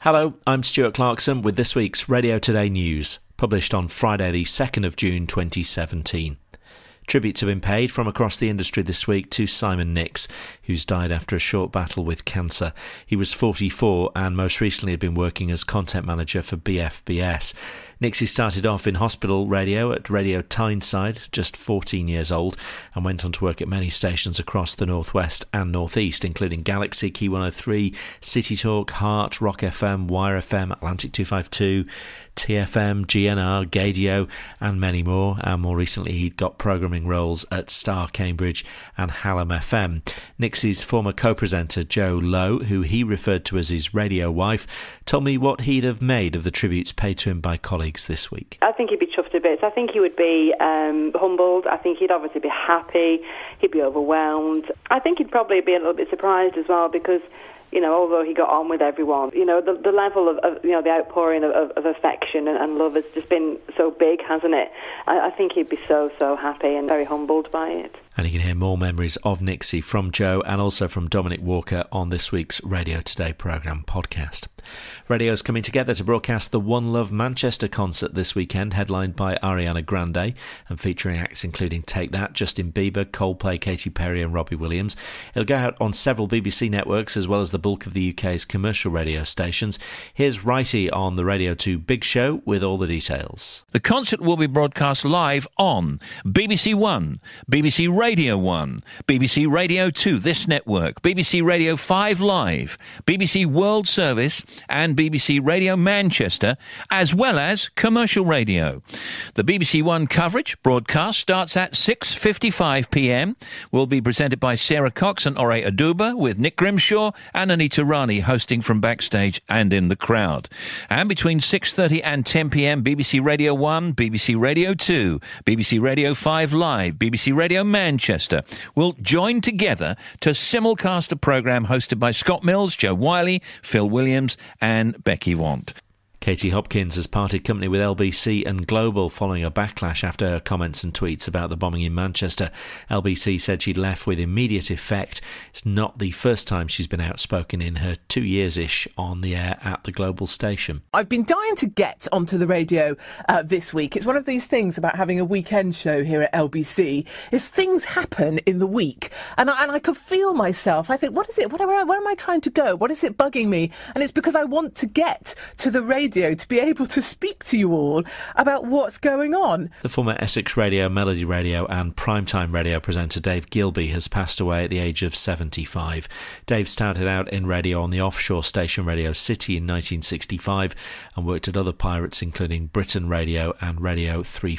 Hello, I'm Stuart Clarkson with this week's Radio Today News, published on Friday the 2nd of June 2017. Tributes have been paid from across the industry this week to Simon Nicks, who's died after a short battle with cancer. He was 44 and most recently had been working as content manager for BFBS. Nixie started off in hospital radio at Radio Tyneside, just 14 years old, and went on to work at many stations across the northwest and northeast, including Galaxy, Key 103, City Talk, Heart, Rock FM, Wire FM, Atlantic 252, TFM, GNR, Gadio, and many more. And more recently, he'd got programming roles at Star Cambridge and Hallam FM. Nixie's former co-presenter, Joe Lowe, who he referred to as his radio wife, told me what he'd have made of the tributes paid to him by colleagues this week. I think he'd be chuffed to bits. I think he would be humbled. I think he'd obviously be happy. He'd be overwhelmed. I think he'd probably be a little bit surprised as well because, you know, although he got on with everyone, you know, the level of the outpouring of affection and love has just been so big, hasn't it? I think he'd be so happy and very humbled by it. And you can hear more memories of Nixie from Joe and also from Dominic Walker on this week's Radio Today programme podcast. Radio's coming together to broadcast the One Love Manchester concert this weekend, headlined by Ariana Grande and featuring acts including Take That, Justin Bieber, Coldplay, Katy Perry and Robbie Williams. It'll go out on several BBC networks as well as the bulk of the UK's commercial radio stations. Here's Righty on the Radio 2 Big Show with all the details. The concert will be broadcast live on BBC One, BBC Radio 1, BBC Radio 2, this network, BBC Radio 5 Live, BBC World Service and BBC Radio Manchester, as well as commercial radio. The BBC One coverage broadcast starts at 6:55pm, will be presented by Sarah Cox and Ore Aduba, with Nick Grimshaw and Anita Rani hosting from backstage and in the crowd. And between 6:30 and 10pm, BBC Radio 1, BBC Radio 2, BBC Radio 5 Live, BBC Radio Manchester will join together to simulcast a programme hosted by Scott Mills, Joe Wiley, Phil Williams and Becky Want. Katie Hopkins has parted company with LBC and Global following a backlash after her comments and tweets about the bombing in Manchester. LBC said she'd left with immediate effect. It's not the first time she's been outspoken in her 2 years-ish on the air at the Global station. I've been dying to get onto the radio this week. It's one of these things about having a weekend show here at LBC, is things happen in the week. And I could feel myself. I think, what is it? Where am I trying to go? What is it bugging me? And it's because I want to get to the radio to be able to speak to you all about what's going on. The former Essex Radio, Melody Radio and Primetime Radio presenter Dave Gilby has passed away at the age of 75. Dave started out in radio on the offshore station Radio City in 1965 and worked at other pirates including Britain Radio and Radio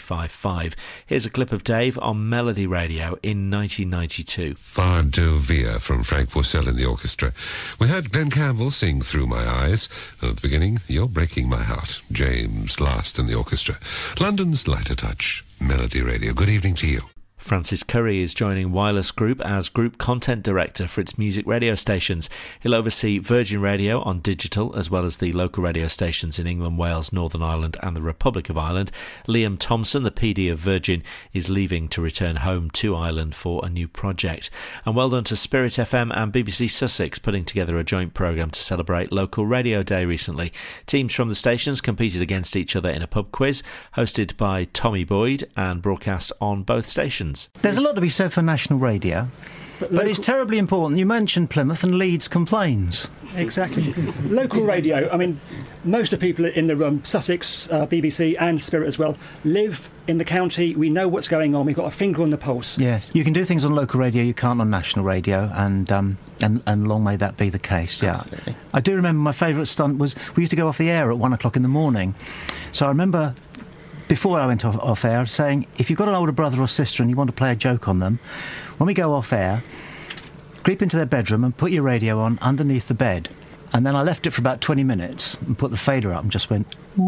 355. Here's a clip of Dave on Melody Radio in 1992. Fardo Via from Frank Purcell in the orchestra. We heard Glenn Campbell sing Through My Eyes, and at the beginning, You're Breaking My Heart, James Last in the orchestra. London's Lighter Touch, Melody Radio. Good evening to you. Francis Curry is joining Wireless Group as Group Content Director for its music radio stations. He'll oversee Virgin Radio on digital as well as the local radio stations in England, Wales, Northern Ireland and the Republic of Ireland. Liam Thompson, the PD of Virgin, is leaving to return home to Ireland for a new project. And well done to Spirit FM and BBC Sussex putting together a joint programme to celebrate Local Radio Day recently. Teams from the stations competed against each other in a pub quiz hosted by Tommy Boyd and broadcast on both stations. There's a lot to be said for national radio, but it's terribly important. You mentioned Plymouth and Leeds complains. Exactly. Local radio, I mean, most of the people in the room, Sussex, BBC and Spirit as well, live in the county. We know what's going on. We've got a finger on the pulse. Yes, you can do things on local radio you can't on national radio, and long may that be the case. Yeah, absolutely. I do remember my favourite stunt was we used to go off the air at 1 o'clock in the morning. So I remember, before I went off air, saying, if you've got an older brother or sister and you want to play a joke on them, when we go off air, creep into their bedroom and put your radio on underneath the bed. And then I left it for about 20 minutes and put the fader up and just went,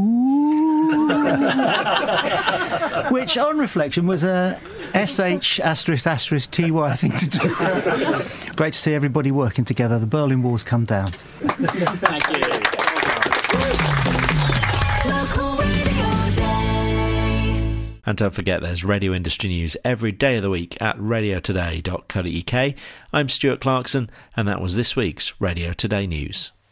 ooh. Which, on reflection, was a SH**TY thing to do. Great to see everybody working together. The Berlin Wall's come down. Thank you. And don't forget, there's radio industry news every day of the week at radiotoday.co.uk. I'm Stuart Clarkson, and that was this week's Radio Today News.